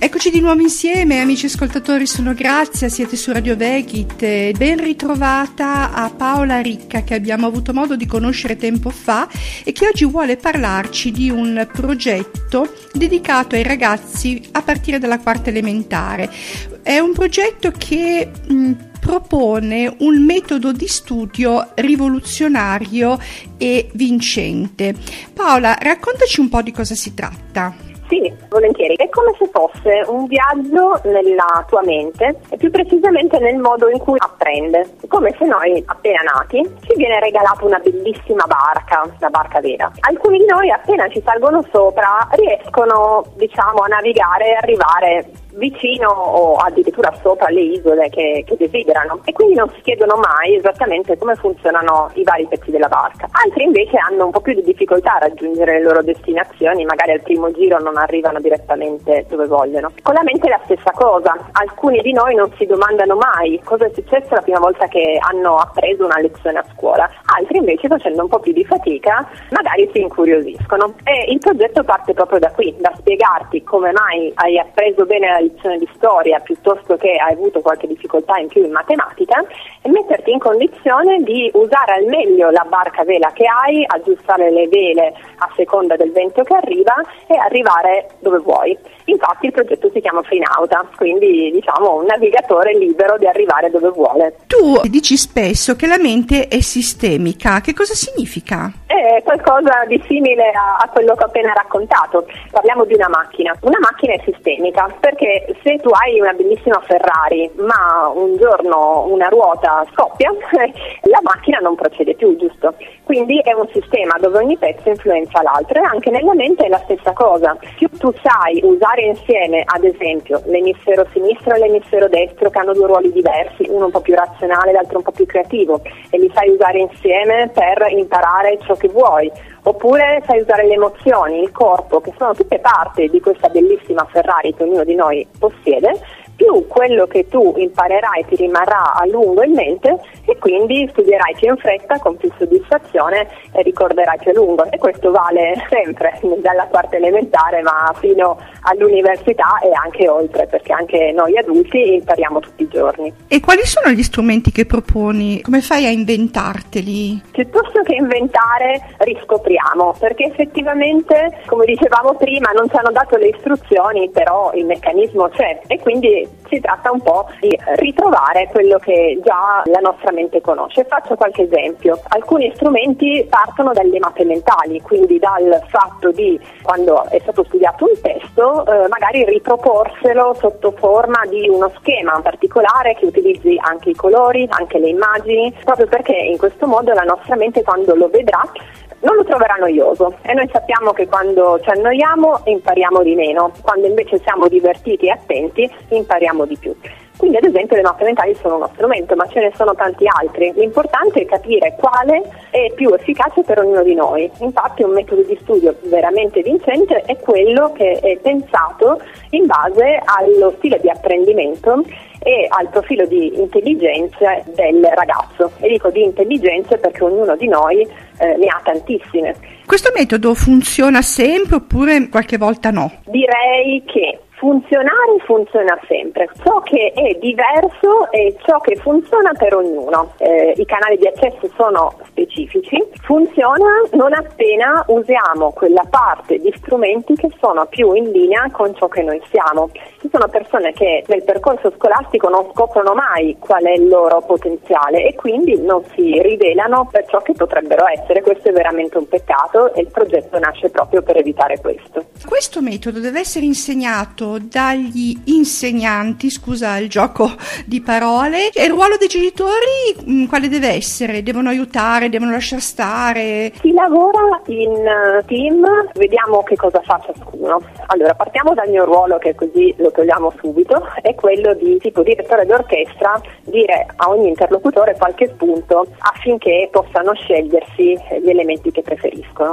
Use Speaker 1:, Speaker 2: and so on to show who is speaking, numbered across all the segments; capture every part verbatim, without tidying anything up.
Speaker 1: Eccoci di nuovo insieme, amici ascoltatori, sono Grazia, siete su Radio Vegit. Ben ritrovata a Paola Ricca, che abbiamo avuto modo di conoscere tempo fa e che oggi vuole parlarci di un progetto dedicato ai ragazzi a partire dalla quarta elementare. È un progetto che mh, propone un metodo di studio rivoluzionario e vincente. Paola, raccontaci un po' di cosa si tratta.
Speaker 2: Sì, volentieri. È come se fosse un viaggio nella tua mente e più precisamente nel modo in cui apprende. Come se noi, appena nati, ci viene regalata una bellissima barca, la barca vera. Alcuni di noi, appena ci salgono sopra, riescono, diciamo, a navigare e arrivare vicino o addirittura sopra le isole che, che desiderano, e quindi non si chiedono mai esattamente come funzionano i vari pezzi della barca. Altri invece hanno un po' più di difficoltà a raggiungere le loro destinazioni, magari al primo giro non arrivano direttamente dove vogliono. Con la mente è la stessa cosa. Alcuni di noi non si domandano mai cosa è successo la prima volta che hanno appreso una lezione a scuola, altri invece, facendo un po' più di fatica, magari si incuriosiscono. E il progetto parte proprio da qui, da spiegarti come mai hai appreso bene la lezione di storia piuttosto che hai avuto qualche difficoltà in più in matematica, e metterti in condizione di usare al meglio la barca a vela che hai, aggiustare le vele a seconda del vento che arriva e arrivare dove vuoi. Infatti il progetto si chiama Freenauta, quindi diciamo un navigatore libero di arrivare dove vuole.
Speaker 1: Tu dici spesso che la mente è sistemica, che cosa significa?
Speaker 2: È qualcosa di simile a, a quello che ho appena raccontato. Parliamo di una macchina. Una macchina è sistemica perché se tu hai una bellissima Ferrari ma un giorno una ruota scoppia, la macchina non procede più, giusto? Quindi è un sistema dove ogni pezzo influenza l'altro, e anche nella mente è la stessa cosa. Più tu sai usare insieme, ad esempio, l'emisfero sinistro e l'emisfero destro, che hanno due ruoli diversi, uno un po' più razionale e l'altro un po' più creativo, e li sai usare insieme per imparare ciò che vuoi, oppure sai usare le emozioni, il corpo, che sono tutte parti di questa bellissima Ferrari che ognuno di noi possiede, più quello che tu imparerai ti rimarrà a lungo in mente, e quindi studierai più in fretta, con più soddisfazione, e ricorderai più a lungo. E questo vale sempre, dalla quarta elementare ma fino all'università e anche oltre, perché anche noi adulti impariamo tutti i giorni.
Speaker 1: E quali sono gli strumenti che proponi? Come fai a inventarteli?
Speaker 2: Piuttosto che inventare, riscopriamo, perché effettivamente, come dicevamo prima, non ci hanno dato le istruzioni, però il meccanismo c'è, e quindi si tratta un po' di ritrovare quello che già la nostra mente conosce. Faccio qualche esempio. Alcuni strumenti partono dalle mappe mentali, quindi dal fatto di, quando è stato studiato un testo, eh, magari riproporselo sotto forma di uno schema particolare che utilizzi anche i colori, anche le immagini, proprio perché in questo modo la nostra mente, quando lo vedrà, non lo troverà noioso, e noi sappiamo che quando ci annoiamo impariamo di meno, quando invece siamo divertiti e attenti impariamo di più. Quindi ad esempio le mappe mentali sono uno strumento, ma ce ne sono tanti altri. L'importante è capire quale è più efficace per ognuno di noi. Infatti un metodo di studio veramente vincente è quello che è pensato in base allo stile di apprendimento e al profilo di intelligenza del ragazzo. E dico di intelligenze perché ognuno di noi eh, ne ha tantissime.
Speaker 1: Questo metodo funziona sempre oppure qualche volta no?
Speaker 2: Direi che funzionare funziona sempre. Ciò che è diverso è ciò che funziona per ognuno. Eh, I canali di accesso sono specifici. Funziona non appena usiamo quella parte di strumenti che sono più in linea con ciò che noi siamo. Ci sono persone che nel percorso scolastico non scoprono mai qual è il loro potenziale e quindi non si rivelano per ciò che potrebbero essere. Questo è veramente un peccato e il progetto nasce proprio per evitare questo.
Speaker 1: Questo metodo deve essere insegnato dagli insegnanti, scusa il gioco di parole, e il ruolo dei genitori mh, quale deve essere? Devono aiutare, devono lasciare stare?
Speaker 2: Si lavora in team, vediamo che cosa fa ciascuno. Allora, partiamo dal mio ruolo, che così lo togliamo subito, è quello di tipo direttore d'orchestra, dire a ogni interlocutore qualche spunto affinché possano scegliersi gli elementi che preferiscono.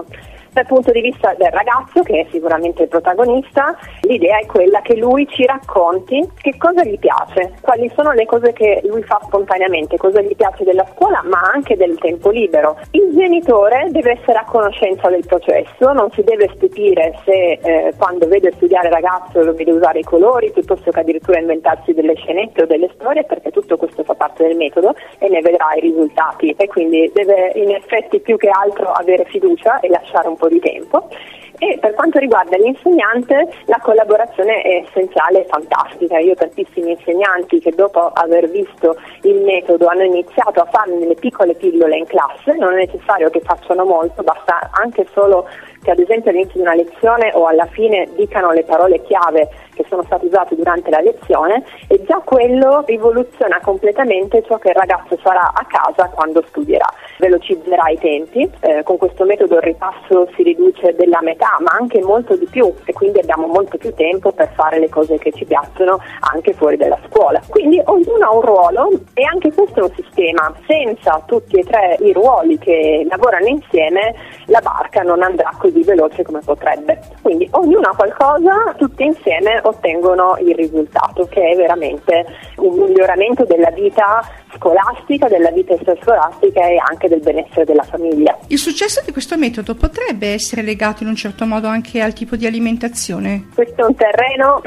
Speaker 2: Dal punto di vista del ragazzo, che è sicuramente il protagonista, l'idea è quella che lui ci racconti che cosa gli piace, quali sono le cose che lui fa spontaneamente, cosa gli piace della scuola ma anche del tempo libero. Il genitore deve essere a conoscenza del processo, non si deve stupire se eh, quando vede studiare il ragazzo lo vede usare i colori piuttosto che addirittura inventarsi delle scenette o delle storie, perché tutto questo fa parte del metodo e ne vedrà i risultati, e quindi deve in effetti più che altro avere fiducia e lasciare un po' di tempo. E per quanto riguarda l'insegnante, la collaborazione è essenziale e fantastica. Io ho tantissimi insegnanti che dopo aver visto il metodo hanno iniziato a farne delle piccole pillole in classe, non è necessario che facciano molto, basta anche solo che ad esempio all'inizio di una lezione o alla fine dicano le parole chiave che sono state usate durante la lezione, e già quello rivoluziona completamente ciò che il ragazzo farà a casa quando studierà. Velocizzerà i tempi, eh, con questo metodo il ripasso si riduce della metà, ma anche molto di più, e quindi abbiamo molto più tempo per fare le cose che ci piacciono anche fuori dalla scuola. Quindi ognuno ha un ruolo, e anche questo è un sistema. Senza tutti e tre i ruoli che lavorano insieme, la barca non andrà così veloce come potrebbe. Quindi ognuno ha qualcosa, tutti insieme ottengono il risultato, che è veramente un miglioramento della vita scolastica, della vita extrascolastica e anche del benessere della famiglia.
Speaker 1: Il successo di questo metodo potrebbe essere legato in un certo modo anche al tipo di alimentazione?
Speaker 2: Questo è un terreno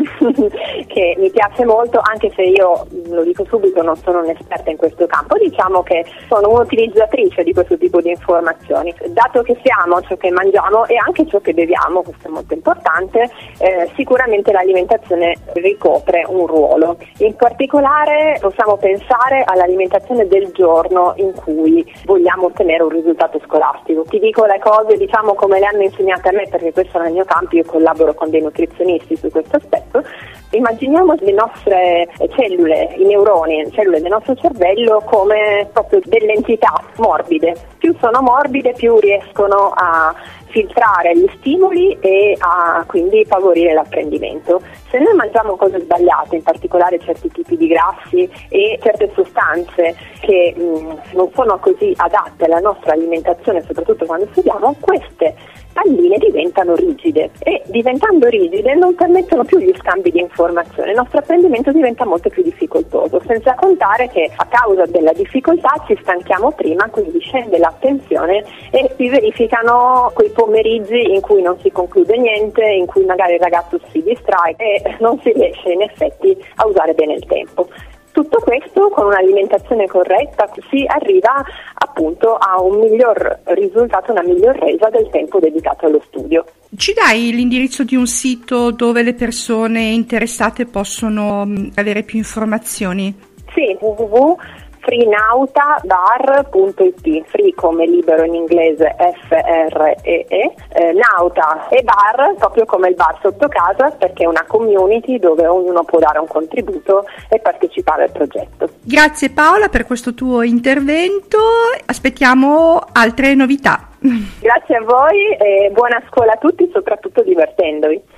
Speaker 2: che mi piace molto, anche se io, lo dico subito, non sono un'esperta in questo campo. Diciamo che sono un'utilizzatrice di questo tipo di informazioni. Dato che siamo ciò che mangiamo e anche ciò che beviamo, questo è molto importante, eh, sicuramente l'alimentazione ricopre un ruolo. In particolare possiamo pensare all'alimentazione del giorno in cui vogliamo ottenere un risultato scolastico. Ti dico le cose, diciamo, come le hanno insegnate a me, perché questo è il mio campo, io collaboro con dei nutrizionisti su questo aspetto. Immaginiamo le nostre cellule, i neuroni, le cellule del nostro cervello come proprio delle entità morbide. Più sono morbide, più riescono a filtrare gli stimoli e a quindi favorire l'apprendimento. Se noi mangiamo cose sbagliate, in particolare certi tipi di grassi e certe sostanze che mh, non sono così adatte alla nostra alimentazione, soprattutto quando studiamo, queste palline diventano rigide, e diventando rigide non permettono più gli scambi di informazione. Il nostro apprendimento diventa molto più difficoltoso, senza contare che a causa della difficoltà ci stanchiamo prima, quindi scende l'attenzione e si verificano quei pomeriggi in cui non si conclude niente, in cui magari il ragazzo si distrae e non si riesce in effetti a usare bene il tempo. Tutto questo con un'alimentazione corretta si arriva appunto a un miglior risultato, una miglior resa del tempo dedicato allo studio.
Speaker 1: Ci dai l'indirizzo di un sito dove le persone interessate possono avere più informazioni?
Speaker 2: Sì, w w w punto freenautabar punto i t, free come libero in inglese F R E E, eh, nauta e bar proprio come il bar sotto casa, perché è una community dove ognuno può dare un contributo e partecipare al progetto.
Speaker 1: Grazie Paola per questo tuo intervento, aspettiamo altre novità.
Speaker 2: Grazie a voi e buona scuola a tutti, soprattutto divertendovi.